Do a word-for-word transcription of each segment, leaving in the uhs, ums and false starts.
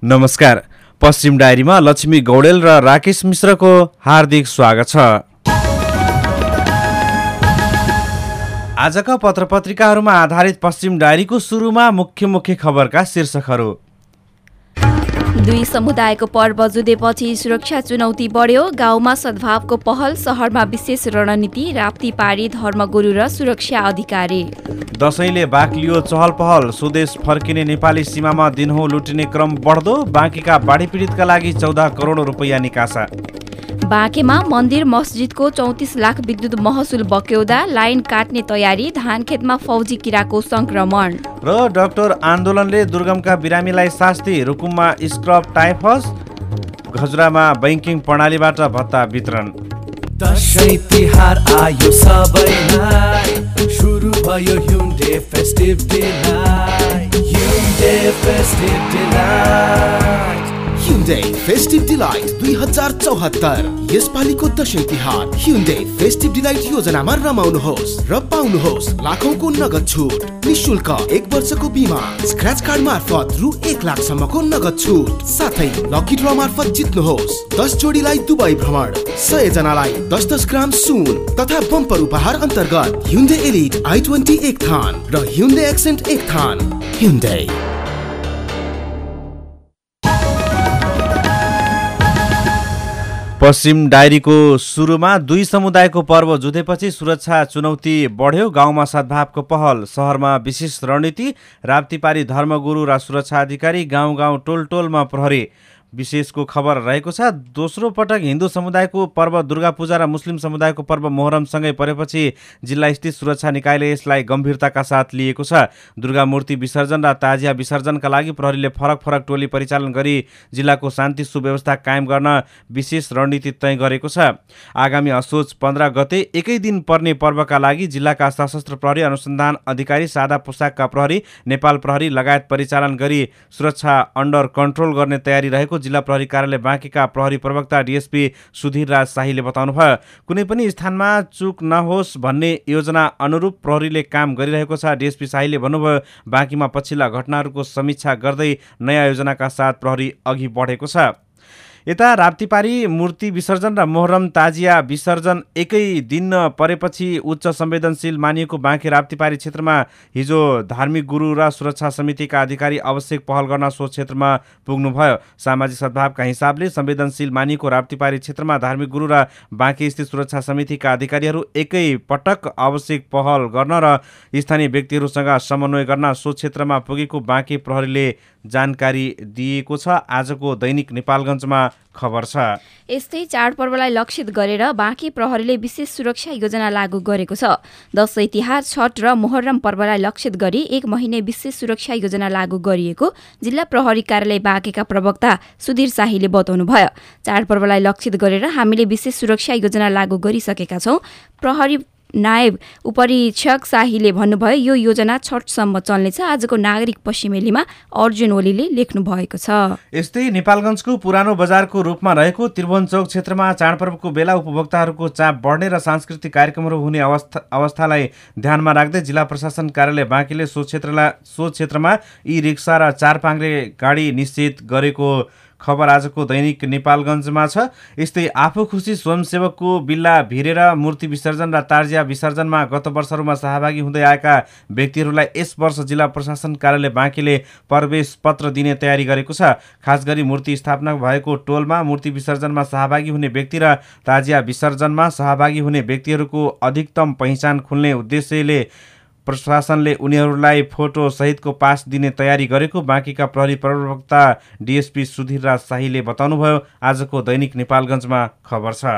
नमस्कार। पश्चिम डायरीमा लक्ष्मी गौडेल र राकेश मिश्रको हार्दिक स्वागत छ। आजका पत्रपत्रिकाहरूमा आधारित पश्चिम डायरीको सुरुमा मुख्य मुख्य खबरका शीर्षकहरू। दुई समुदायको पर्व जुधेपछि सुरक्षा चुनौती बढ्यो, गाउँमा सद्भावको पहल, शहरमा विशेष रणनीति, राप्ती पारी धर्मगुरु र सुरक्षा अधिकारी। दशैंले बाक्लियो चहल पहल, स्वदेश फर्किने नेपाली सीमामा दिनहुँ लुटिने क्रम बढ्दो, बाँकीका बाढी पीडितका लागि चौध करोड रुपैयाँ निकासा। बाँकेमा मन्दिर मस्जिदको चौतिस लाख विद्युत महसुल बक्यौदा, लाइन काट्ने तयारी, धान खेतमा फौजी किराको संक्रमण। र डाक्टर आन्दोलनले दुर्गमका बिरामीलाई शास्ति, रुकुममा स्क्रब टाइफस, घजुरामा बैंकिङ प्रणालीबाट भत्ता वितरण। दशैं तिहार आयो सबैलाई, सुरु भयो Hyundai festive delight, Hyundai festive delight. Hyundai festive delight दुई हजार चौहत्तर। यसपालिको Dashain Tihar Hyundai festive delight योजनामा रमाउनुहोस् र पाउनुहोस् लाखौंको नगद छुट, निशुल्क एक वर्षको बिमा, स्क्रैच कार्ड मार्फत रु एक लाख सम्मको नगद छुट, साथै लकी ड्र मार्फत जित्नुहोस् दस जोडीलाई दुबई भ्रमण, सय जनालाई दस दस ग्राम सुन तथा बम्पर उपहार अन्तर्गत Hyundai Elite आई ट्वेन्टी एक थान र Hyundai Accent एक थान। Hyundai। पश्चिम डायरीको सुरुमा दुई समुदायको पर्व जुधेपछि सुरक्षा चुनौती बढ्यो, गाउँमा सद्भावको पहल, शहरमा विशेष रणनीति, राप्तीपारी धर्मगुरु र सुरक्षा अधिकारी, गाउँ गाउँ टोल टोलमा प्रहरी विशेषको खबर रहेको छ। दोस्रो पटक हिन्दू समुदायको पर्व दुर्गा पूजा र मुस्लिम समुदायको पर्व मोहरमसँगै परेपछि जिल्ला स्थित सुरक्षा निकायले यसलाई गम्भीरताका साथ लिएको छ। दुर्गा मूर्ति विसर्जन र ताजिया विसर्जनका लागि प्रहरीले फरक फरक टोली परिचालन गरी जिल्लाको शान्ति सुव्यवस्था कायम गर्न विशेष रणनीति तय गरेको छ। आगामी असोज पन्ध्र गते एकै दिन पर्ने पर्वका लागि जिल्लाका सशस्त्र प्रहरी, अनुसन्धान अधिकारी, सादा पोसाकका प्रहरी, नेपाल प्रहरी लगायत परिचालन गरी सुरक्षा अन्डर कन्ट्रोल गर्ने तयारी रहेको जिल्ला प्रहरी कार्यालय बाँकीका प्रहरी प्रवक्ता डीएसपी सुधीर राज शाहीले बताउनुभयो। कुनै पनि स्थानमा चुक नहोस् भन्ने योजना अनुरूप प्रहरीले काम गरिरहेको छ। डीएसपी शाहीले भन्नुभयो, बाँकीमा पछिल्ला घटनाहरूको समीक्षा गर्दै नयाँ योजनाका साथ प्रहरी अघि बढेको छ। यता राप्तीपारी मूर्ति विसर्जन र मोहरम ताजिया विसर्जन एकै दिन परेपछि उच्च संवेदनशील मानिएको बाँकी राप्तीपारी क्षेत्रमा हिजो धार्मिक गुरु र सुरक्षा समितिका अधिकारी आवश्यक पहल गर्न सो क्षेत्रमा पुग्नुभयो। सामाजिक सद्भावका हिसाबले संवेदनशील मानिएको राप्तीपारी क्षेत्रमा धार्मिक गुरु र बाँकी स्थित सुरक्षा समितिका अधिकारीहरू एकै पटक आवश्यक पहल गर्न र स्थानीय व्यक्तिहरूसँग समन्वय गर्न सो क्षेत्रमा पुगेको बाँकी प्रहरीले जानकारी दिएको छ। आजको दैनिक नेपालगञ्जमा खबर छ। यस्तै चाडपर्वलाई लक्षित गरेर बाँकी प्रहरीले विशेष सुरक्षा योजना लागू गरेको छ। दशैं तिहार, छठ र मोहर्रम पर्वलाई लक्षित गरी एक महिने विशेष सुरक्षा योजना लागू गरिएको जिल्ला प्रहरी कार्यालय बाँकेका प्रवक्ता सुधीर शाहीले बताउनुभयो। चाडपर्वलाई लक्षित गरेर हामीले विशेष सुरक्षा योजना लागू गरिसकेका छौँ। प्रहरी नायब उपरीक्षक शाहीले भन्नुभयो, यो योजना छठसम्म चल्नेछ। आजको नागरिक पश्चिमेलीमा अर्जुन ओलीले लेख्नु भएको छ। यस्तै नेपालगञ्जको पुरानो बजारको रूपमा रहेको त्रिभुवन चौक क्षेत्रमा चाडपर्वको बेला उपभोक्ताहरूको चाप बढ्ने र सांस्कृतिक कार्यक्रमहरू हुने अवस्था अवस्थालाई ध्यानमा राख्दै जिल्ला प्रशासन कार्यालय बाँकीले सो क्षेत्रलाई सो क्षेत्रमा ई रिक्सा र चार पाङ्ग्रे गाडी निश्चित गरेको खबर आजको दैनिक नेपालगञ्जमा छ। यस्तै आफू खुसी स्वयंसेवकको बिल्ला भिरेर मूर्ति विसर्जन र ताजिया विसर्जनमा गत वर्षहरूमा सहभागी हुँदै आएका व्यक्तिहरूलाई यस वर्ष जिल्ला प्रशासन कार्यालय बाँकीले प्रवेश पत्र दिने तयारी गरेको छ। खास गरी मूर्ति स्थापना भएको टोलमा मूर्ति विसर्जनमा सहभागी हुने व्यक्ति र ताजिया विसर्जनमा सहभागी हुने व्यक्तिहरूको अधिकतम पहिचान खुल्ने उद्देश्यले प्रशासनले उनीहरूलाई फोटो सहितको पास दिने तयारी गरेको बाँकीका प्रहरी प्रवक्ता डीएसपी सुधीर राज शाहीले बताउनुभयो। आजको दैनिक नेपालगञ्जमा खबर छ।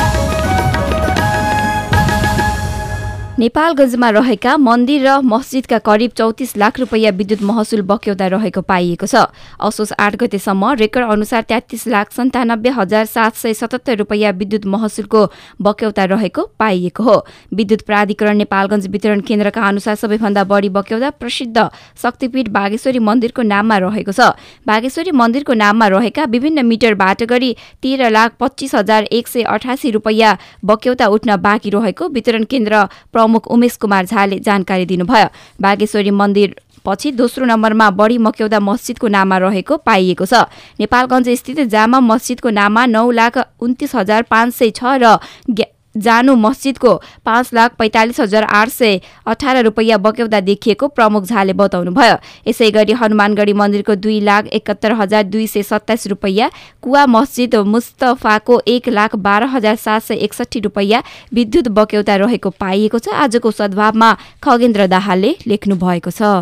नेपालगञ्जमा रहेका मन्दिर र मस्जिदका करिब चौतिस लाख रुपैयाँ विद्युत महसुल बक्यौदा रहेको पाइएको छ। असोज आठ गतेसम्म रेकर्ड अनुसार तेत्तीस लाख सन्तानब्बे हजार सात सय सतहत्तर रुपैयाँ विद्युत महसुलको बक्यौता रहेको पाइएको हो। विद्युत प्राधिकरण नेपालगञ्ज वितरण केन्द्रका अनुसार सबैभन्दा बढी बक्यौदा प्रसिद्ध शक्तिपीठ बागेश्वरी मन्दिरको नाममा रहेको छ। बागेश्वरी मन्दिरको नाममा रहेका विभिन्न मिटरबाट गरी तेह्र लाख पच्चिस हजार एक सय अठासी रुपैयाँ बक्यौता उठ्न बाँकी रहेको वितरण केन्द्र प्रमुख उमेश कुमार झाले जानकारी दिनुभयो। बागेश्वरी मन्दिर पछि दोस्रो नम्बरमा बढी मक्यौदा मस्जिदको नाममा रहेको पाइएको छ। नेपालगञ्ज स्थित जामा मस्जिदको नाममा नौ लाख उन्तिस हजार पाँच सय छ र जानु मस्जिदको पाँच लाख पैँतालिस हजार आठ सय अठार रुपियाँ बक्यौदा देखिएको प्रमुख झाले बताउनुभयो। यसै गरी हनुमानगढी मन्दिरको दुई लाख एकात्तर हजार दुई सय सत्ताइस रुपियाँ, कुवा मस्जिद मुस्तफाको एक लाख बाह्र हजार सात सय एकसठी रुपियाँ विद्युत बक्यौदा रहेको पाइएको छ। आजको सद्भावमा खगेन्द्र दाहालले लेख्नु भएको छ।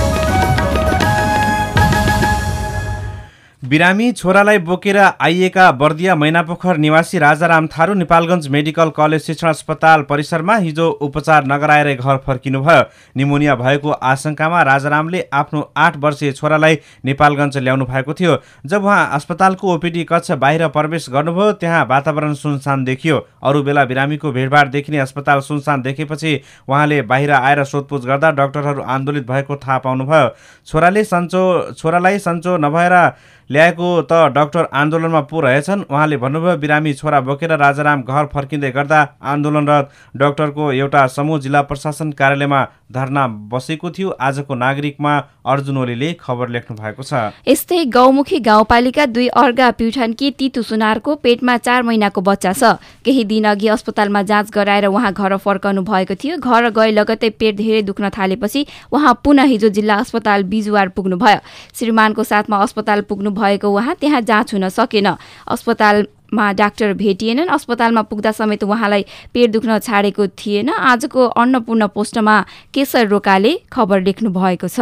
बिरामी छोरालाई बोकेर आइएका बर्दिया मैनापोखर निवासी राजाराम थारू नेपालगञ्ज मेडिकल कलेज शिक्षण अस्पताल परिसरमा हिजो उपचार नगराएर घर फर्किनुभयो। निमोनिया भएको आशंकामा राजारामले आफ्नो आठ वर्षीय छोरालाई नेपालगञ्ज ल्याउनु भएको थियो। जब उहाँ अस्पतालको ओपीडी कक्ष बाहिर प्रवेश गर्नुभयो त्यहाँ वातावरण सुनसान देखियो। अरू बेला बिरामीको भिडभाड देखिने अस्पताल सुनसान देखेपछि उहाँले बाहिर आएर सोधपुछ गर्दा डाक्टरहरू आन्दोलित भएको थाहा पाउनुभयो। छोराले सन्चो छोरालाई सन्चो नभएर ल्याएको त डाक्टर आन्दोलनमा पो रहेछन्। उहाँले भन्नुभयो बिरामी छोरा बोकेर राजाराम घर फर्किँदै गर्दा आन्दोलनरत डाक्टरको एउटा समूह जिल्ला प्रशासन कार्यालयमा धरना बसेको थियो। आजको नागरिकमा अर्जुन ओलीले खबर लेख्नु भएको छ। यस्तै गौमुखी गाउँपालिका दुई अर्गा प्युठानकी तितु सुनारको पेटमा चार महिनाको बच्चा छ। केही दिन अघि अस्पतालमा जाँच गराएर उहाँ घर फर्कनु भएको थियो। घर गए लगत्तै पेट धेरै दुख्न थालेपछि उहाँ पुनः हिजो जिल्ला अस्पताल बिजुवार पुग्नुभयो। श्रीमानको साथमा अस्पताल पुग्नु भएको उहाँ त्यहाँ जाँच हुन सकेन। अस्पतालमा डाक्टर भेटिएनन्। अस्पतालमा पुग्दा समेत उहाँलाई पेट दुख्न छाडेको थिएन। आजको अन्नपूर्ण पोस्टमा केशर रोकाले खबर लेख्नु भएको छ।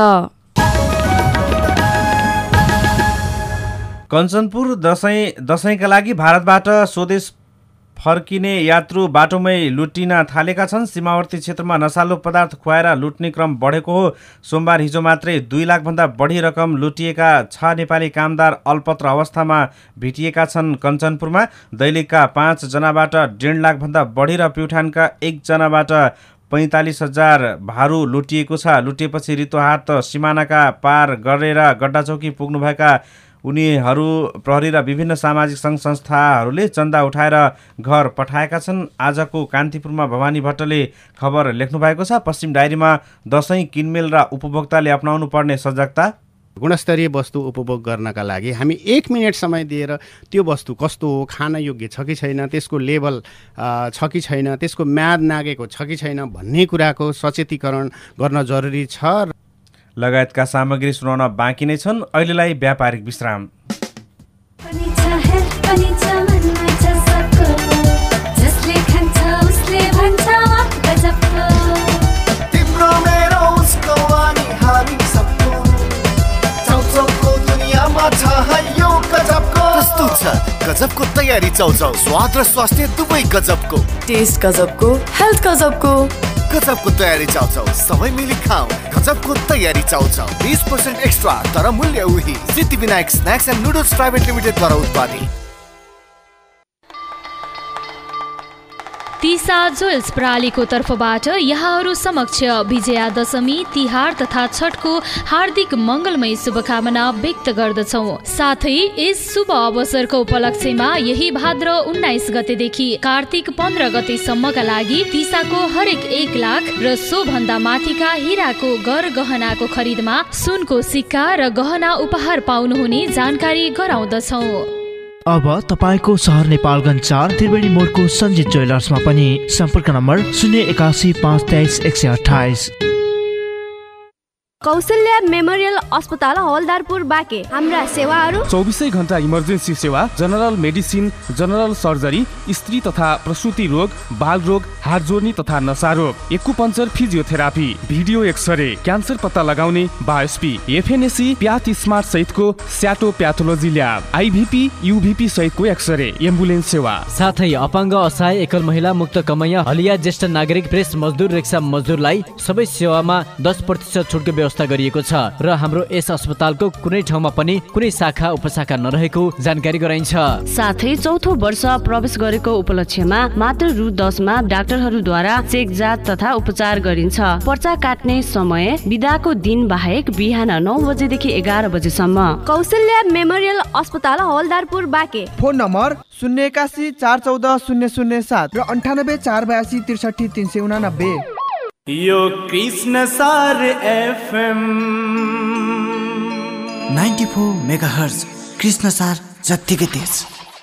कञ्चनपुर दशैं दशैंका लागि भारतबाट स्वदेश फर्किने यात्रु बाटोमै लुटिन थालेका छन्। सीमावर्ती क्षेत्रमा नशालु पदार्थ खुवाएर लुट्ने क्रम बढेको हो। सोमबार हिजो मात्रै दुई लाखभन्दा बढी रकम लुटिएका छ नेपाली कामदार अल्पत्र अवस्थामा भेटिएका छन्। कञ्चनपुरमा दैलेखका पाँच जनाबाट डेढ लाखभन्दा बढी र प्युठानका एकजनाबाट पैँतालिस हजार भारू लुटिएको छ। लुटिएपछि रितोहाट सिमानाका पार गरेर गड्डाचौकी पुग्नुभएका उनीहरू प्रहरी र विभिन्न सामाजिक सङ्घ संस्थाहरूले चन्दा उठाएर घर पठाएका छन्। आजको कान्तिपुरमा भवानी भट्टले खबर लेख्नु भएको छ। पश्चिम डायरीमा दशैं किनमेल र उपभोक्ताले अपनाउनु पर्ने सजगता। गुणस्तरीय वस्तु उपभोग गर्नका लागि हामी एक मिनट समय दिएर त्यो वस्तु कस्तो हो, खान योग्य छ कि छैन, त्यसको लेभल छ कि छैन, त्यसको म्याद नागेको छ कि छैन भन्ने कुराको सचेतीकरण गर्न जरुरी छ लगायतका सामग्री सुनाउन बाँकी नै छन्। अहिलेलाई व्यापारिक विश्राम। प्रस्तुत छ गजबको तयारी चौचौ, स्वाद र स्वास्थ्य दुवै गजबको, टेस्ट गजबको, हेल्थ गजबको, गजबको तयारी चाउचाउ सबै मिली खाऊ। गजबको तयारी चाउचाउ बीस पर्सेंट एक्स्ट्रा तर मूल्य उही। Siddhivinayak snacks and noodles private limited द्वारा उत्पादित। तिसा ज्वेल्स प्रणालीको तर्फबाट यहाँहरू समक्ष विजया दशमी, तिहार तथा छठको हार्दिक मङ्गलमय शुभकामना व्यक्त गर्दछौँ। साथै यस शुभ अवसरको उपलक्ष्यमा यही भाद्र उन्नाइस गतेदेखि कार्तिक पन्ध्र गतेसम्मका लागि तिसाको हरेक एक लाख र सो भन्दा माथिका हिराको गर गहनाको खरिदमा सुनको सिक्का र गहना उपहार पाउनुहुने जानकारी गराउँदछौँ। अब तपाईको सहर नेपालगञ्ज चार त्रिवेणी मोडको सञ्जित ज्वेलर्समा पनि सम्पर्क नम्बर शून्य एकासी पाँच तेइस एक सय अठाइस। कौशल्या मेमोरियल अस्पताल हवलदारपुर बाँके। हाम्रा सेवाहरू चौबिसै घण्टा इमर्जेन्सी सेवा, जनरल मेडिसिन, जनरल सर्जरी, स्त्री तथा प्रसुति रोग, बाल रोग, हात जोड्ने तथा नशा रोग, acupuncture, physiotherapy, video X-ray, cancer पत्ता लगाउने, बायोस्पी, एफएनएसी, प्याथ स्मार्ट सहितको स्याटो प्याथोलोजी ल्याब, आइभिपी, युभिपी सहितको एक्सरे, एम्बुलेन्स सेवा, साथै अपाङ्ग, असहाय, एकल महिला, मुक्त कमैया, हलिया, ज्येष्ठ नागरिक, प्रेस मजदुर, रिक्सा मजदुरलाई सबै सेवामा दस प्रतिशत छुटको व्यवस्था गरिएको छ र हाम्रो यस अस्पतालको कुनै ठाउँमा पनि कुनै शाखा उपशाखा नरहेको जानकारी गराइन्छ। साथै चौथो वर्ष प्रवेश गरेको उपलक्ष्यमा मात्र रु दसमा डाक्टरहरूद्वारा चेक जाँच तथा उपचार गरिन्छ। पर्चा काट्ने समय बिदाको दिन बाहेक बिहान नौ बजेदेखि एघार बजेसम्म। कौशल्या मेमोरियल अस्पताल हवलदारपुर बाँके। फोन नम्बर शून्य एकासी चार चौध शून्य शून्य सात र अन्ठानब्बे चार बयासी त्रिसठी तिन सय उनानब्बे। यो Krishna Sar FM ninety four megahertz कृष्ण सार जत्तिकै तेज।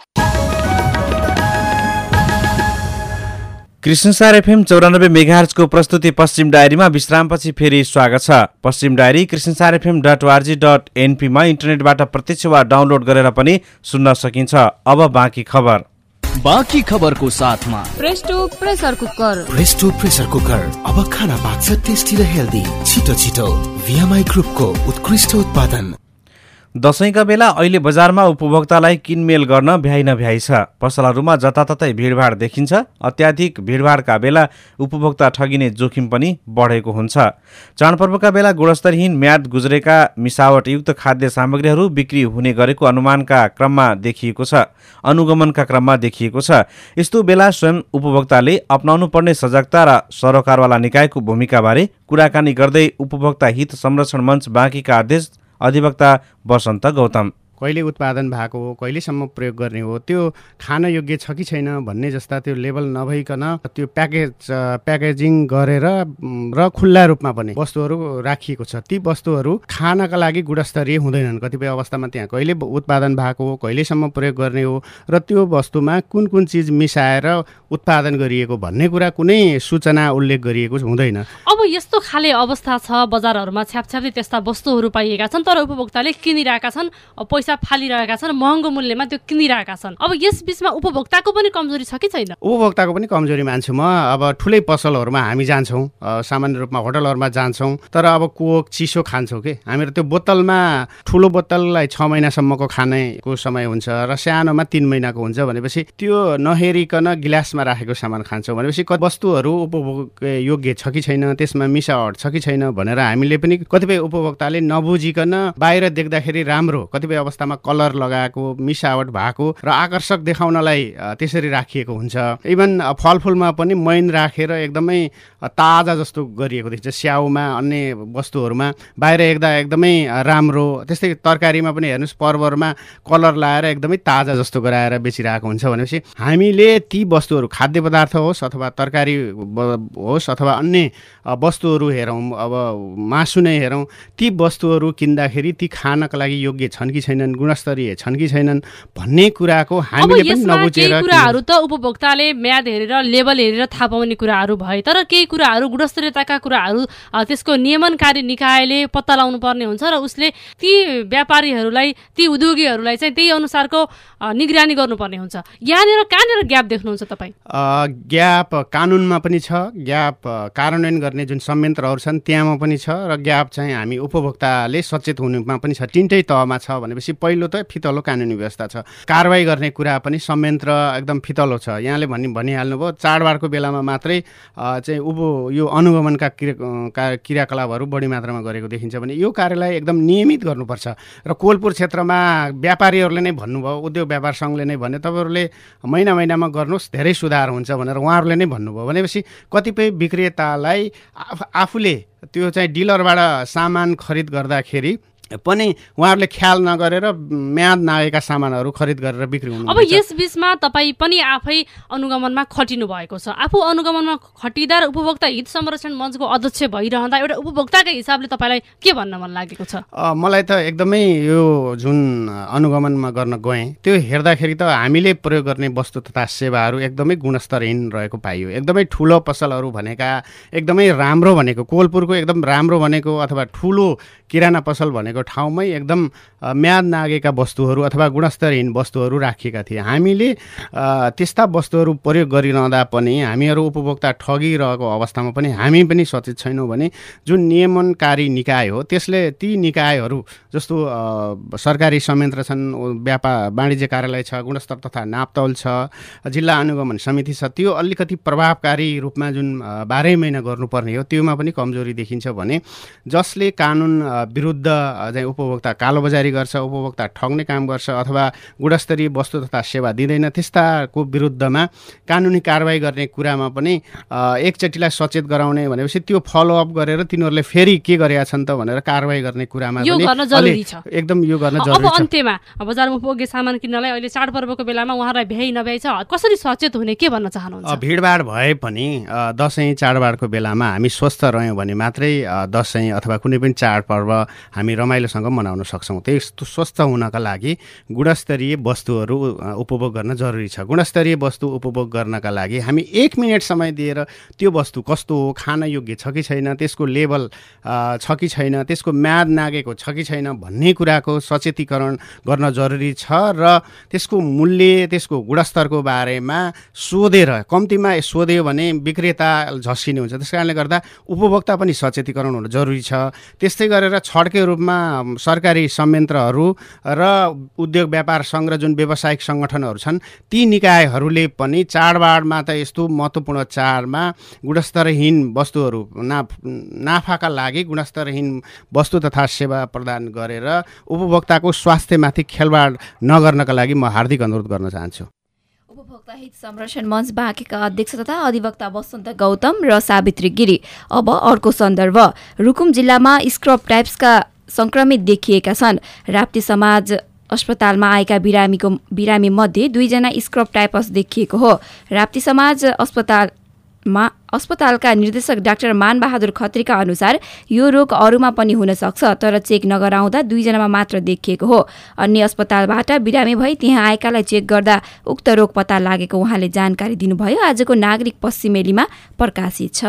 कृष्णसार एफएम चौरानब्बे मेगाहर्जको प्रस्तुति पश्चिम डायरीमा विश्रामपछि फेरि स्वागत छ। Paschim diary Krishnasar FM dot ORG dot एनपीमा इन्टरनेटबाट प्रत्यक्ष वा डाउनलोड गरेर पनि सुन्न सकिन्छ। अब बाँकी खबर। बाँकी खबरको साथमा Presto pressure cooker. Presto pressure cooker अब खाना पाक्छ टेस्टी र हेल्दी छिटो छिटो। भिएमआई ग्रुपको उत्कृष्ट उत्पादन। दशैंका बेला अहिले बजारमा उपभोक्तालाई किनमेल गर्न भ्याइ नभ्याइ छ। पसलहरूमा जताततै भिडभाड देखिन्छ। अत्याधिक भिडभाडका बेला उपभोक्ता ठगिने जोखिम पनि बढेको हुन्छ। चाडपर्वका बेला गुणस्तरहीन म्याद गुज्रेका मिसावटयुक्त खाद्य सामग्रीहरू बिक्री हुने गरेको अनुमानका क्रममा देखिएको छ अनुगमनका क्रममा देखिएको छ। यस्तो बेला स्वयं उपभोक्ताले अपनाउनु पर्ने सजगता र सरोकारवाला निकायको भूमिकाबारे कुराकानी गर्दै उपभोक्ता हित संरक्षण मञ्च बाँकीका अध्यक्ष अधिवक्ता वसन्त गौतम। कहिले उत्पादन भएको हो, कहिलेसम्म प्रयोग गर्ने हो, त्यो खान योग्य छ कि छैन भन्ने जस्ता त्यो लेबल नभइकन त्यो प्याकेज प्याकेजिङ गरेर र खुल्ला रूपमा पनि वस्तुहरू राखिएको छ। ती वस्तुहरू खानका लागि गुणस्तरीय हुँदैनन्। कतिपय अवस्थामा त्यहाँ कहिले उत्पादन भएको हो, कहिलेसम्म प्रयोग गर्ने हो र त्यो वस्तुमा कुन कुन चिज मिसाएर उत्पादन गरिएको भन्ने कुरा कुनै सूचना उल्लेख गरिएको हुँदैन। अब यस्तो खाले अवस्था छ, बजारहरूमा छ्यापछ्याप्दै त्यस्ता वस्तुहरू पाइएका छन् तर उपभोक्ताले किनिरहेका छन्, पैसा फालिरहेका छन्, महँगो मूल्यमा त्यो किनिरहेका छन्। अब यस बीचमा उपभोक्ताको पनि कमजोरी छ कि छैन? उपभोक्ताको पनि कमजोरी मान्छु म। अब ठुलै पसलहरूमा हामी जान्छौँ, सामान्य रूपमा होटलहरूमा जान्छौँ, तर अब कोक चिसो खान्छौँ कि हामीहरू त्यो बोतलमा ठुलो बोतललाई छ महिनासम्मको खानेको समय हुन्छ र सानोमा तिन महिनाको हुन्छ भनेपछि त्यो नहेरिकन गिलासमा राखेको सामान खान्छौँ भनेपछि वस्तुहरू उपभोग योग्य छ कि छैन, त्यसमा मिसावट छ कि छैन भनेर हामीले पनि कतिपय उपभोक्ताले नबुझिकन बाहिर देख्दाखेरि राम्रो, कतिपय अवस्थामा कलर लगाएको, मिसावट भएको र आकर्षक देखाउनलाई त्यसरी राखिएको हुन्छ। इभन फलफुलमा पनि मैन राखेर एकदमै ताजा जस्तो गरिएको देखिन्छ। स्याउमा अन्य वस्तुहरूमा बाहिर हेर्दा एकदमै राम्रो, त्यस्तै तरकारीमा पनि हेर्नुहोस् पर्वरमा कलर लाएर एकदमै ताजा जस्तो गराएर बेचिरहेको हुन्छ भनेपछि हामीले ती वस्तुहरू खाद्य पदार्थ होस् अथवा तरकारी होस् अथवा अन्य वस्तुहरू हेरौँ, अब मासु नै हेरौँ, ती वस्तुहरू किन्दाखेरि ती खानका लागि योग्य छन् कि छैनन्, गुणस्तरीय छन् कि छैनन् भन्ने कुराको हामीले पनि नबुझेर कुराहरू त उपभोक्ताले म्याद हेरेर लेबल हेरेर थाहा पाउने कुराहरू भए, तर केही कुराहरू गुणस्तरीयताका कुराहरू त्यसको नियमनकारी निकायले पत्ता लगाउनु पर्ने हुन्छ र उसले ती व्यापारीहरूलाई, ती उद्योगीहरूलाई चाहिँ त्यही अनुसारको निगरानी गर्नुपर्ने हुन्छ। यहाँनिर कहाँनिर ग्याप देख्नुहुन्छ तपाईँ? ग्याप कानुनमा पनि छ, ग्याप कार्यान्वयन गर्ने जुन संयन्त्रहरू छन् त्यहाँमा पनि छ र ग्याप चाहिँ हामी उपभोक्ताले सचेत हुनुमा पनि छ। तिनटै तहमा छ भनेपछि पहिलो त फितलो कानुनी व्यवस्था छ, कारवाही गर्ने कुरा पनि संयन्त्र एकदम फितलो छ। यहाँले भनि भनिहाल्नुभयो चाडबाडको बेलामा मात्रै चाहिँ उप यो अनुगमनका क्रियाकलापहरू बढी मात्रामा गरेको देखिन्छ भने यो कार्यलाई एकदम नियमित गर्नुपर्छ। र कोलपुर क्षेत्रमा व्यापारीहरूले नै भन्नुभयो, उद्योग व्यापार सङ्घले नै भने तपाईँहरूले महिना महिनामा गर्नुहोस् धेरै सुधार हुन्छ भनेर उहाँहरूले नै भन्नुभयो भनेपछि कतिपय विक्रेतालाई आफूले त्यो चाहिँ डिलरबाट सामान खरिद गर्दाखेरि पनि उहाँहरूले ख्याल नगरेर म्याद नआएका सामानहरू खरिद गरेर बिक्री हुनु। अब यस बीचमा तपाईँ पनि आफै अनुगमनमा खटिनु भएको छ। आफू अनुगमनमा खटिँदा र उपभोक्ता हित संरक्षण मञ्चको अध्यक्ष भइरहँदा एउटा उपभोक्ताकै हिसाबले तपाईँलाई के भन्न मन लागेको छ? मलाई त एकदमै यो जुन अनुगमनमा गर्न गएँ त्यो हेर्दाखेरि त हामीले प्रयोग गर्ने वस्तु तथा सेवाहरू एकदमै गुणस्तरहीन रहेको पाइयो। एकदमै ठुलो पसलहरू भनेका एकदमै राम्रो भनेको कोलपुरको एकदम राम्रो भनेको अथवा ठुलो किराना पसल भनेको ठाउँमै एकदम म्याद नागेका वस्तुहरू अथवा गुणस्तरहीन वस्तुहरू राखिएका थिए। हामीले त्यस्ता वस्तुहरू प्रयोग गरिरहँदा पनि हामीहरू उपभोक्ता ठगिरहेको अवस्थामा पनि हामी पनि सचेत छैनौँ भने जुन नियमनकारी निकाय हो त्यसले ती निकायहरू जस्तो सरकारी संयन्त्र छन्, व्यापार वाणिज्य कार्यालय छ, गुणस्तर तथा नापतौल छ, जिल्ला अनुगमन समिति छ, त्यो अलिकति प्रभावकारी रूपमा जुन बाह्रै महिना गर्नुपर्ने हो त्योमा पनि कमजोरी देखिन्छ भने जसले कानुन विरुद्ध चाहिँ उपभोक्ता कालोबजारी गर्छ, उपभोक्ता ठग्ने काम गर्छ अथवा गुणस्तरीय वस्तु तथा सेवा दिँदैन, त्यस्ताको विरुद्धमा कानुनी कारबाही गर्ने कुरामा पनि एकचोटिलाई सचेत गराउने भनेपछि त्यो फलोअप गरेर तिनीहरूले फेरि के गरेका छन् त भनेर कारबाही गर्ने कुरामा पनि एकदम यो गर्न जरुरी छ। अब अन्त्यमा बजारमा उपभोग्य सामान किन्नलाई अहिले चाडपर्वको बेलामा उहाँहरूलाई भ्याइ नभ्याइ छ, कसरी सचेत हुने, के भन्न चाहनुहुन्छ? भिडभाड भए पनि दसैँ चाडबाडको बेलामा हामी स्वस्थ रह्यौँ भने मात्रै दसैँ अथवा कुनै पनि चाडपर्व हामी रमाइलोसँग मनाउन सक्छौँ। त्यस्तो स्वस्थ हुनका लागि गुणस्तरीय वस्तुहरू उपभोग गर्न जरुरी छ। गुणस्तरीय वस्तु उपभोग गर्नका लागि हामी एक मिनट समय दिएर त्यो वस्तु कस्तो हो, खान योग्य छ कि छैन, त्यसको लेभल छ कि छैन, त्यसको म्याद नागेको छ कि छैन भन्ने कुराको सचेतीकरण गर्न जरुरी छ र त्यसको मूल्य, त्यसको गुणस्तरको बारेमा सोधेर, कम्तीमा सोध्यो भने विक्रेता झस्किने हुन्छ। त्यस कारणले गर्दा उपभोक्ता पनि सचेतीकरण हुन जरुरी छ। त्यस्तै गरेर छड्के रूपमा सरकारी संयन्त्रहरू र उद्योग व्यापार सङ्घ र जुन व्यावसायिक सङ्गठनहरू छन् ती निकायहरूले पनि चाडबाडमा त यस्तो महत्त्वपूर्ण चाडमा गुणस्तरहीन वस्तुहरू ना नाफाका लागि गुणस्तरहीन वस्तु तथा सेवा प्रदान गरेर उपभोक्ताको स्वास्थ्यमाथि खेलवाड नगर्नका लागि म हार्दिक अनुरोध गर्न चाहन्छु। उपभोक्ता हित संरक्षण मञ्च बाँकेका अध्यक्ष तथा अधिवक्ता वसन्त गौतम र सावित्री गिरी। अब अर्को सन्दर्भ, रुकुम जिल्लामा स्क्रब टाइप्सका संक्रमित देखिएका छन्। राप्ती समाज अस्पतालमा आएका बिरामीको बिरामी मध्ये दुईजना स्क्रब टाइपस देखिएको हो। राप्ती समाज अस्पतालमा अस्पतालका निर्देशक डाक्टर मानबहादुर खत्रीका अनुसार यो रोग अरूमा पनि हुन सक्छ, तर चेक नगराउँदा दुईजनामा मात्र देखिएको हो। अन्य अस्पतालबाट बिरामी भई त्यहाँ आएकालाई चेक गर्दा उक्त रोग पत्ता लागेको उहाँले जानकारी दिनुभयो। आजको नागरिक पश्चिमेलीमा प्रकाशित छ।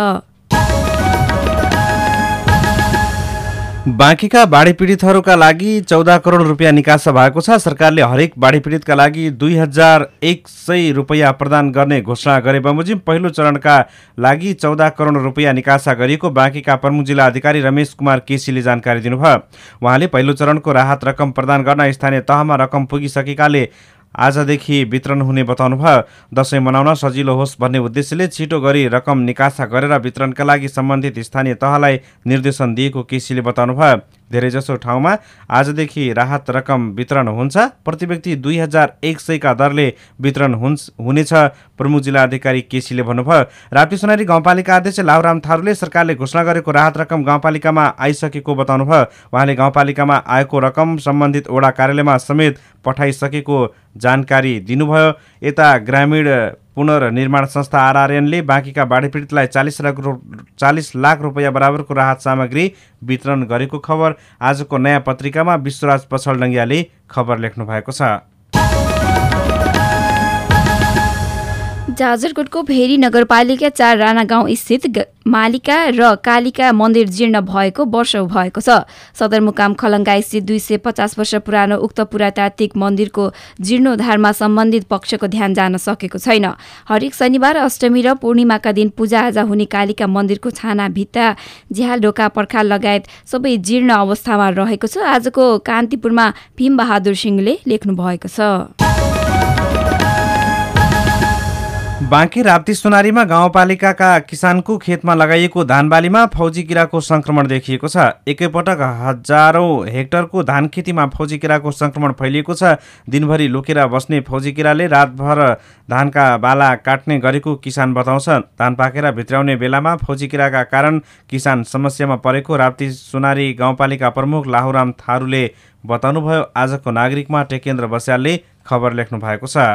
बाँकीका बाढी पीडितहरूका लागि चौध करोड रुपियाँ निकासा भएको छ। सरकारले हरेक बाढी पीडितका लागि दुई हजार एक सय रुपियाँ प्रदान गर्ने घोषणा गरे बमोजिम पहिलो चरणका लागि चौध करोड रुपियाँ निकासा गरिएको बाँकीका प्रमुख जिल्ला अधिकारी रमेश कुमार केसीले जानकारी दिनुभयो। उहाँले पहिलो चरणको राहत रकम प्रदान गर्न स्थानीय तहमा रकम पुगिसकेकाले आजदेखि वितरण हुने बताउनुभयो। दसैँ मनाउन सजिलो होस् भन्ने उद्देश्यले छिटो गरी रकम निकासा गरेर वितरणका लागि सम्बन्धित स्थानीय तहलाई निर्देशन दिएको केसीले बताउनुभयो। धेरैजसो ठाउँमा आजदेखि राहत रकम वितरण हुन्छ। प्रति व्यक्ति दुई हजार एक सयका दरले वितरण हुनेछ प्रमुख जिल्ला अधिकारी केसीले भन्नुभयो। राप्ती सोनारी गाउँपालिका अध्यक्ष लाहुराम थारूले सरकारले घोषणा गरेको राहत रकम गाउँपालिकामा आइसकेको बताउनुभयो। उहाँले गाउँपालिकामा आएको रकम सम्बन्धित वडा कार्यालयमा समेत पठाइसकेको जानकारी दिनुभयो। यता ग्रामीण पुनर्निर्माण संस्था आरआरएनले बाँकीका बाढी पीडितलाई चालिस लाख चालिस लाख रुपियाँ बराबरको राहत सामग्री वितरण गरेको खबर आजको नयाँ पत्रिकामा विश्वराज पछलडङ्गियाले खबर लेख्नु भएको छ। जाजरकोटको भेरी नगरपालिका चार राणा गाउँ स्थित मालिका र कालिका मन्दिर जीर्ण भएको वर्षौं भएको छ। सदरमुकाम खलङ्गा स्थित दुई सय पचास वर्ष पुरानो उक्त पुरातात्विक मन्दिरको जीर्णोद्धारमा सम्बन्धित पक्षको ध्यान जान सकेको छैन। हरेक शनिबार अष्टमी र पूर्णिमाका दिन पूजाआजा हुने कालिका मन्दिरको छाना भित्ता झ्याल ढोका पर्खाल लगायत सबै जीर्ण अवस्थामा रहेको छ। आजको कान्तिपुरमा भीमबहादुर सिंहले लेख्नु भएको छ। बाँकी राप्ती सोनारीमा गाउँपालिकाका किसानको खेतमा लगाइएको धानबालीमा फौजी किराको संक्रमण देखिएको छ। एकैपटक हजारौं हेक्टरको धान खेतीमा फौजी किराको संक्रमण फैलिएको छ। दिनभरि लुकेर बस्ने फौजी किराले रातभर धानका बाला काट्ने गरेको किसान बताउँछ। धान पाकेर भित्राउने बेलामा फौजी किराका कारण किसान समस्यामा परेको राप्ती सोनारी गाउँपालिका प्रमुख लाहुराम थारूले बताउनुभयो। आजको नागरिकमा टेकेन्द्र बस्यालले खबर लेख्नु भएको छ।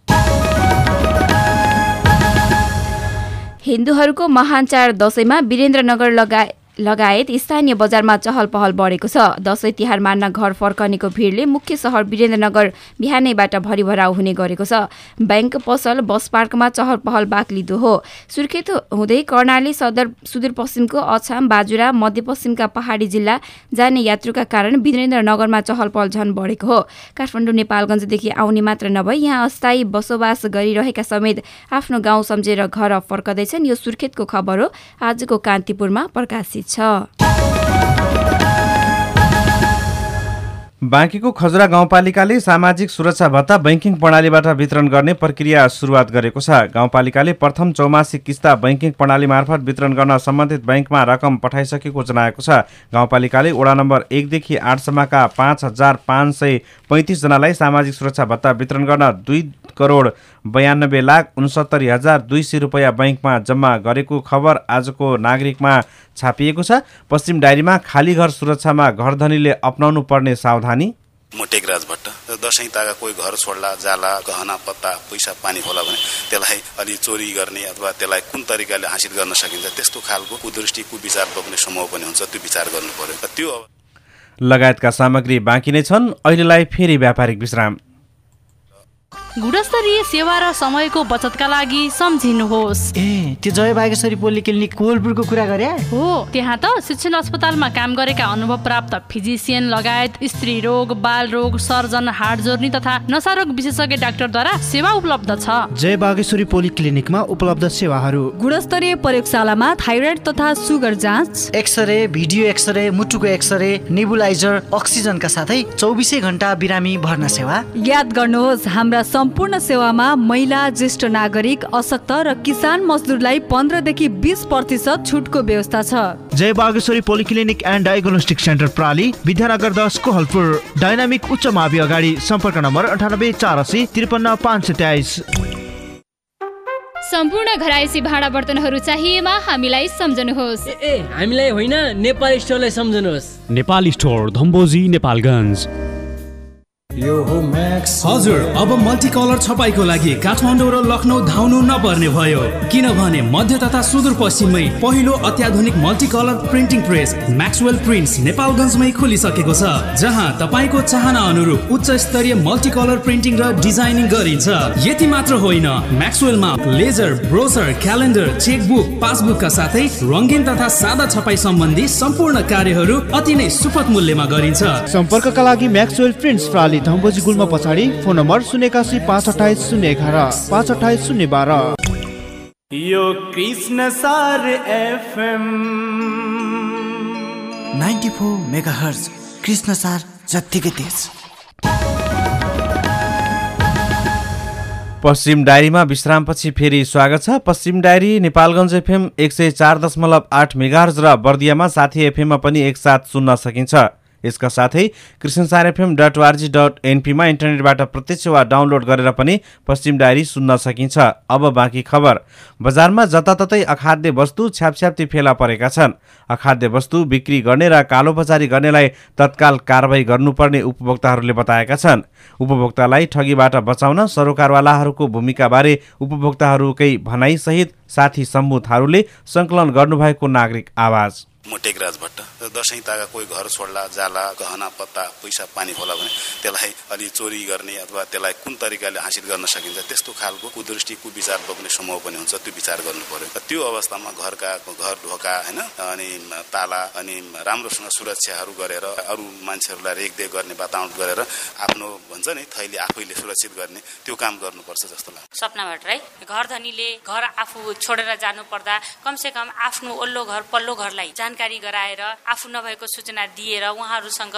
हिन्दूहरूको महान चाड दशैंमा वीरेन्द्रनगर लगाए लगायत स्थानीय बजारमा चहल पहल बढेको छ। दशैं तिहार मान्न घर फर्कनेको भिडले मुख्य सहर वीरेन्द्रनगर बिहानैबाट भरिभराउ हुने गरेको छ। बैंक, पसल, बस पार्कमा चहल पहल बाक्लिदो हो। सुर्खेत हुँदै कर्णाली, सदर सुदूरपश्चिमको अछाम, बाजुरा, मध्यपश्चिमका पहाडी जिल्ला जाने यात्रुका कारण वीरेन्द्रनगरमा चहल पहल झन बढेको हो। काठमाडौँ नेपालगञ्जदेखि आउने मात्र नभई यहाँ अस्थायी बसोबास गरिरहेका समेत आफ्नो गाउँ सम्झेर घर फर्कदैछन्। यो सुर्खेतको खबर हो। आजको कान्तिपुरमा प्रकाशित छ। बाँकीको खजुरा गाउँपालिकाले सामाजिक सुरक्षा भत्ता बैंकिङ प्रणालीबाट वितरण गर्ने प्रक्रिया सुरुवात गरेको छ। गाउँपालिकाले प्रथम चौमासिक किस्ता बैंकिङ प्रणाली मार्फत वितरण गर्न सम्बन्धित बैंकमा रकम पठाइसकेको जनाएको छ। गाउँपालिकाले वडा नम्बर एकदेखि आठसम्मका पाँच हजार पाँच सय पैँतिसजनालाई सामाजिक सुरक्षा भत्ता वितरण गर्न दुई करोड बयानब्बे लाख उनसत्तरी हजार दुई सय रुपियाँ बैंकमा जम्मा गरेको खबर आजको नागरिकमा छापिएको छ। पश्चिम डायरीमा खाली घर सुरक्षामा घरधनीले अपनाउनु पर्ने सावधानी। म टेकराज भट्ट। दसैँ ताका कोही घर छोड्ला जाला गहना पत्ता पैसा पानी होला भने त्यसलाई अलि चोरी गर्ने अथवा त्यसलाई कुन तरिकाले हासिल गर्न सकिन्छ त्यस्तो खालको कुदृष्टि कुविचार बोक्ने समूह पनि हुन्छ, त्यो विचार गर्नु पर्यो। त्यो लगायतका सामग्री बाँकी नै छन्। अहिलेलाई फेरि व्यापारिक विश्राम। गुणस्तरीय सेवा र समयको बचतका लागि सम्झिनुहोस्। ए त्यो जय बागेश्वरी पोलिक्लिनिक कोलपुरको कुरा गरे हो। त्यहाँ त शिक्षण अस्पतालमा काम गरेका अनुभव प्राप्त फिजिसियन लगायत स्त्री रोग, बाल रोग, सर्जन, हाड जोर्नी तथा नसारोग विशेषज्ञ डाक्टरद्वारा सेवा उपलब्ध छ। जय बागेश्वरी पोलिक्लिनिकमा उपलब्ध सेवाहरू: गुणस्तरीय प्रयोगशालामा थाइरोइड तथा सुगर जाँच, एक्सरे, भिडियो एक्सरे, मुटुको एक्सरे, नेबुलाइजर, अक्सिजनका साथै चौबिसै घण्टा बिरामी भर्ना सेवा। याद गर्नुहोस्, हाम्रा सम्पूर्ण सेवामा महिला, ज्येष्ठ नागरिक, अशक्त र किसान मजदुरलाई पन्ध्रदेखि बिस प्रतिशत छुटको व्यवस्था छ। Jai Bageshwari polyclinic and diagnostic centre प्राली, विद्यानगर दस कोहलपुर। डाइनामिक उच्च मावि अगाडि। सम्पर्क नम्बर अन्ठानब्बे चार असी त्रिपन्न पाँच सय तेइस। सम्पूर्ण घरायसी भाँडा बर्तनहरू चाहिएमा हामीलाई सम्झनुहोस्। ए, ए हामीलाई होइन, नेपाल स्टोरलाई सम्झनुहोस्। नेपाल स्टोर धम्बोजी नेपालगञ्ज। यो हो म्याक्स। हजुर, अब मल्टी कलर छपाईको लागि काठमाडौँ र लखनऊ धाउनु नपर्ने भयो, किनभने मध्य तथा सुदूरपश्चिममै पहिलो अत्याधुनिक multi colour printing press Maxwell Prints नेपालगञ्जमै खोलिसकेको छ, जहाँ तपाईँको चाहना अनुरूप उच्च स्तरीय मल्टी कलर प्रिन्टिङ र डिजाइनिङ गरिन्छ। यति मात्र होइन, म्याक्सवेलमा लेजर, ब्रोसर, क्यालेन्डर, चेकबुक, पासबुकका साथै रङ्गीन तथा सादा छपाई सम्बन्धी सम्पूर्ण कार्यहरू अति नै सुपथ मूल्यमा गरिन्छ। सम्पर्कका लागि म्याक्सवेल प्रिन्ट्स प्राली, धम्बोजी गुल्मा पछाडि। फोन नम्बर शून्य एकासी पाँच अठाइस शून्य एघार पाँच अठाइस शून्य बाह्र। यो Krishna Sar FM ninety four megahertz, कृष्ण सार जत्तिकै तेज। पश्चिम डायरीमा विश्रामपछि फेरि स्वागत छ। पश्चिम डायरी नेपालगञ्ज एफएम एक सय चार दशमलव आठ मेगाहर्ज र बर्दियामा साथी एफएममा पनि एकसाथ सुन्न सकिन्छ। यसका साथै Krishnasar FM dot ORG dot एनपीमा इन्टरनेटबाट प्रत्यक्ष वा डाउनलोड गरेर पनि पश्चिम डायरी सुन्न सकिन्छ। अब बाँकी खबर। बजारमा जताततै अखाद्य वस्तु छ्यापछ्याप्ती फेला परेका छन्। अखाद्य वस्तु बिक्री गर्ने र कालोबजारी गर्नेलाई तत्काल कारबाही गर्नुपर्ने उपभोक्ताहरूले बताएका छन्। उपभोक्तालाई ठगीबाट बचाउन सरोकारवालाहरूको भूमिकाबारे उपभोक्ताहरूकै भनाइसहित साथी समूह थारूले सङ्कलन गर्नुभएको नागरिक आवाज। म टेकराज भट्ट। दसैँ ताका कोही घर छोड्ला जाला गहना पत्ता पैसा पानी होला भने त्यसलाई अलि चोरी गर्ने अथवा त्यसलाई कुन तरिकाले हासिल गर्न सकिन्छ त्यस्तो खालको कुदृष्टि कुविचार बोक्ने समूह पनि हुन्छ, त्यो विचार गर्नु पर्यो। त्यो अवस्थामा घरका घर ढोका होइन अनि ताला अनि राम्रोसँग सुरक्षाहरू गरेर अरू मान्छेहरूलाई रेखदेख गर्ने वातावरण गरेर आफ्नो भन्छ नि थैली आफैले सुरक्षित गर्ने त्यो काम गर्नुपर्छ जस्तो लाग्छ। सपना भट्टराई। घर धनीले घर आफू छोडेर जानु पर्दा कमसे कम आफ्नो ओल्लो घर पल्लो घरलाई जानकारी गराएर आफू नभएको सूचना दिएर उहाँहरूसँग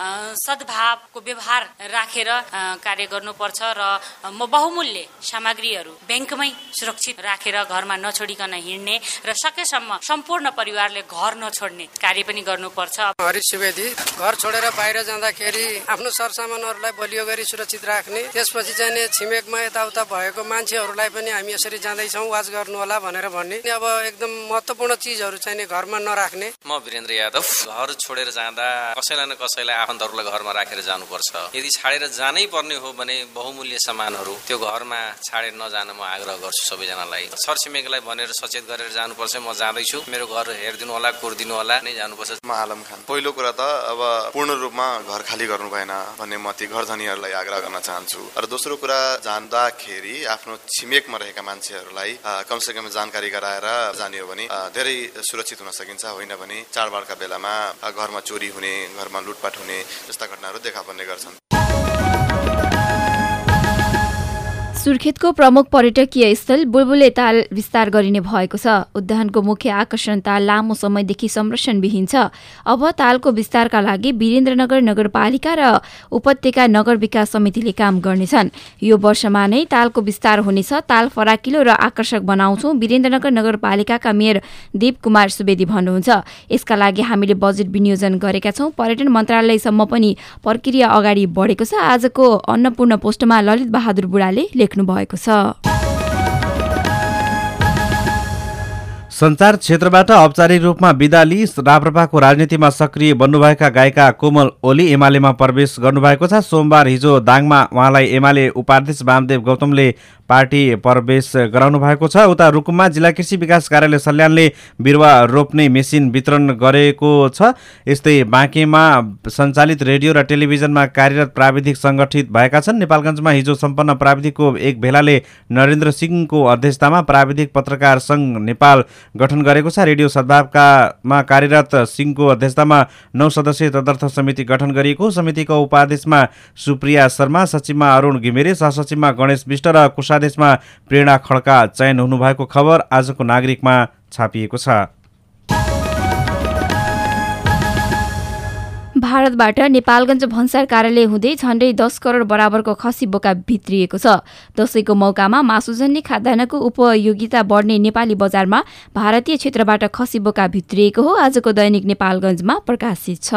सद्भावको व्यवहार राखेर कार्य गर्नुपर्छ र म बहुमूल्य सामग्रीहरू ब्याङ्कमै सुरक्षित राखेर घरमा नछोडिकन हिँड्ने र सकेसम्म सम्पूर्ण परिवारले घर नछोड्ने कार्य पनि गर्नुपर्छ। हरि सुवेदी। घर छोडेर बाहिर जाँदाखेरि आफ्नो सरसामानहरूलाई बलियो गरी सुरक्षित राख्ने, त्यसपछि चाहिँ छिमेकमा यताउता भएको मान्छेहरूलाई पनि हामी यसरी जाँदैछौँ वाच गर्नु होला भनेर भन्ने। अब एकदम महत्त्वपूर्ण चिजहरू चाहिँ घरमा नराख्ने। म वीरेन्द्र यादव। घर छोडेर जाँदा कसैलाई न कसैलाई आफन्तहरूलाई घरमा राखेर जानुपर्छ। यदि छाडेर जानै पर्ने हो भने बहुमूल्य सामानहरू त्यो घरमा छाडेर नजान म आग्रह गर्छु सबैजनालाई। छरछिमेकीलाई भनेर सचेत गरेर जानुपर्छ। म जाँदैछु, मेरो घर हेरिदिनु होला, कोरिदिनु होला नै जानुपर्छ। म आलम खान। पहिलो कुरा त अब पूर्ण रूपमा घर खाली गर्नु भएन भन्ने म ती घर धनीहरूलाई आग्रह गर्न चाहन्छु। र दोस्रो कुरा, जाँदाखेरि आफ्नो छिमेकमा रहेका मान्छेहरूलाई कमसे कम जानकारी गराएर जाने हो भने धेरै सुरक्षित हुन सकिन्छ। होइन भने चाडबाडका बेलामा घरमा चोरी हुने, घरमा लुटपाट हुने जस्ता घटनाहरू देखा पर्ने गर्छन्। सुर्खेतको प्रमुख पर्यटकीय स्थल बुलबुले ताल विस्तार गरिने भएको छ। उद्यानको मुख्य आकर्षण ताल लामो समयदेखि संरक्षणविहीन छ। अब तालको विस्तारका लागि वीरेन्द्रनगर नगरपालिका र उपत्यका नगर विकास समितिले काम गर्नेछन्। यो वर्षमा नै तालको विस्तार हुनेछ। ताल फराकिलो र आकर्षक बनाउँछौं, वीरेन्द्रनगर नगरपालिकाका मेयर दीप कुमार सुवेदी भन्नुहुन्छ। यसका लागि हामीले बजेट विनियोजन गरेका छौं। पर्यटन मन्त्रालयसम्म पनि प्रक्रिया अगाडि बढेको छ। आजको अन्नपूर्ण पोस्टमा ललित बहादुर बुढाले लेख्नु भएको छ। सञ्चार क्षेत्रबाट औपचारिक रूपमा बिदा लिई राप्रपाको राजनीतिमा सक्रिय बन्नुभएका गायिका कोमल ओली एमालेमा प्रवेश गर्नुभएको छ। सोमबार हिजो दाङमा उहाँलाई एमाले उपाध्यक्ष वामदेव गौतमले पार्टी प्रवेश गराउनु भएको छ। उता रुकुममा जिल्ला कृषि विकास कार्यालय सल्यानले बिरुवा रोप्ने मेसिन वितरण गरेको छ। यस्तै बाँकेमा सञ्चालित रेडियो र टेलिभिजनमा कार्यरत प्राविधिक सङ्गठित भएका छन्। नेपालगञ्जमा हिजो सम्पन्न प्राविधिकको एक भेलाले नरेन्द्र सिंहको अध्यक्षतामा प्राविधिक पत्रकार सङ्घ नेपाल गठन गरेको छ। रेडियो सद्भावकामा कार्यरत सिंहको अध्यक्षतामा नौ सदस्यीय तदर्थ समिति गठन गरिएको। समितिको उपाध्यक्षमा सुप्रिया शर्मा, सचिवमा अरुण घिमिरे, सहसचिवमा गणेश विष्ट र कोषाध्यक्षमा प्रेरणा खड्का चयन हुनुभएको खबर आजको नागरिकमा छापिएको छ। भारतबाट नेपालगञ्ज भन्सार कार्यालय हुँदै झण्डै दस करोड बराबरको खसी बोका भित्रिएको छ। दशैंको मौकामा मासुजन्य खाद्यान्नको उपयोगिता बढ्ने नेपाली बजारमा भारतीय क्षेत्रबाट खसी बोका भित्रिएको हो। आजको दैनिक नेपालगञ्जमा प्रकाशित छ।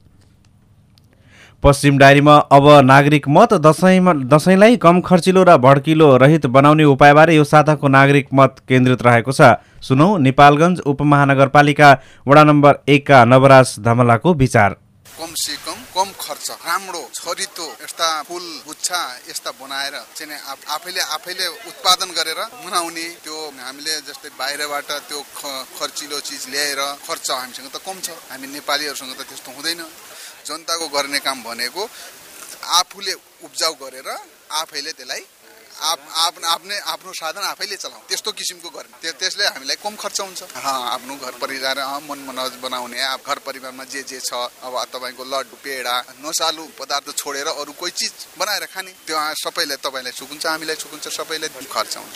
पश्चिम डायरीमा अब नागरिक मत दशैंमा दशैंलाई कम खर्चिलो र भड्किलो रहित बनाउने उपायबारे यो साताको नागरिक मत केन्द्रित रहेको छ। सुनौ नेपालगञ्ज उपमहानगरपालिका वडा नम्बर एक का नवराज धमलाको विचार। कम से कम कम खर्च राम्रो छरितो यस्ता फुल गुच्छा यस्ता बनाएर चाहिँ आफैले आफैले उत्पादन गरेर मनाउने, त्यो हामीले जस्तै बाहिरबाट त्यो खर्चिलो चिज ल्याएर खर्च हामीसँग त कम छ। हामी नेपालीहरूसँग त त्यस्तो हुँदैन। जनताको गर्ने काम भनेको आफूले उब्जाउ गरेर आफैले त्यसलाई आफ्नै आफ्नो साधन आफैले चलाउँ, त्यस्तो किसिमको गर्ने, त्यसले हामीलाई कम खर्च हुन्छ। आफ्नो घर परिवार मन मनोज बनाउने, घर परिवारमा जे जे छ, अब तपाईँको लड्डु पेडा नसालु पदार्थ छोडेर अरू कोही चिज बनाएर खाने, त्यो सबैलाई तपाईँलाई सुख हुन्छ, हामीलाई सुख हुन्छ, सबैलाई खर्च हुन्छ।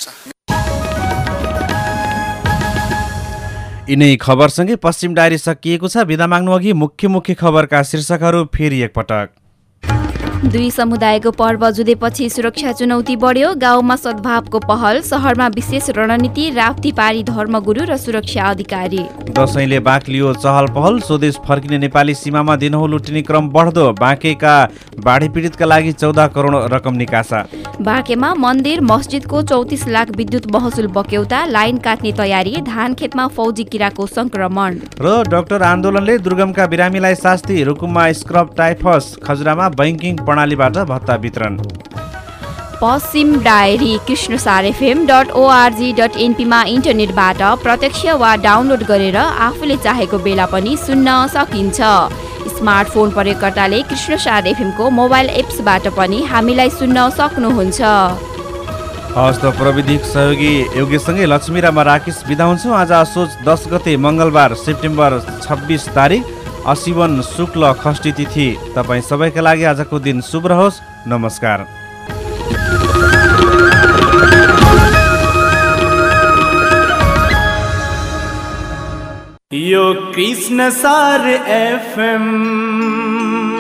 यिनै खबरसँगै पश्चिम डायरी सकिएको छ। बिदा माग्नु अघि मुख्य मुख्य खबरका शीर्षकहरू फेरि एकपटक। दुई समुदायको पर्व जुधेपछि सुरक्षा चुनौती बढ्यो, गाउँमा सद्भावको पहल, शहरमा विशेष रणनीति, राप्तीपारी धर्मगुरु र सुरक्षा अधिकारी। दशैंले बाक्लियो चहल पहल, स्वदेश फर्किने नेपाली सीमामा दिनहुँ लुटिने क्रम बढ्दो, बाँकेका बाढी पीडितका लागि चौध करोड रकम निकासा। बाँकेमा मन्दिर मस्जिदको चौतिस लाख विद्युत महसुल बक्यौता, लाइन काट्ने तयारी, धान खेतमा फौजी किराको संक्रमण। र डाक्टर आन्दोलनले दुर्गमका बिरामीलाई शास्ति, रुकुममा स्क्रब टाइफस, खजुरामा बैंकिङ प्रणालीबाट भत्ता वितरण। Paschim diary Krishnasar FM dot ORG dot एनपीमा इन्टरनेटबाट प्रत्यक्ष वा डाउनलोड गरेर आफूले चाहेको बेला पनि सुन्न सकिन्छ। स्मार्टफोन प्रयोगकर्ताले कृष्णसार एफएमको मोबाइल एप्सबाट पनि हामीलाई सुन्न सक्नुहुन्छ। हस्त प्रविधिक सहयोगी योगेशसँगै लक्ष्मी र म राकेश बिदा हुन्छौँ। आज असोज दस गते मङ्गलबार सेप्टेम्बर छब्बिस तारिक अशिवन शुक्ल खष्टी तिथि। तपाईँ सबैका लागि आजको दिन शुभ रहोस्। नमस्कार। यो कृष्ण सार एफएम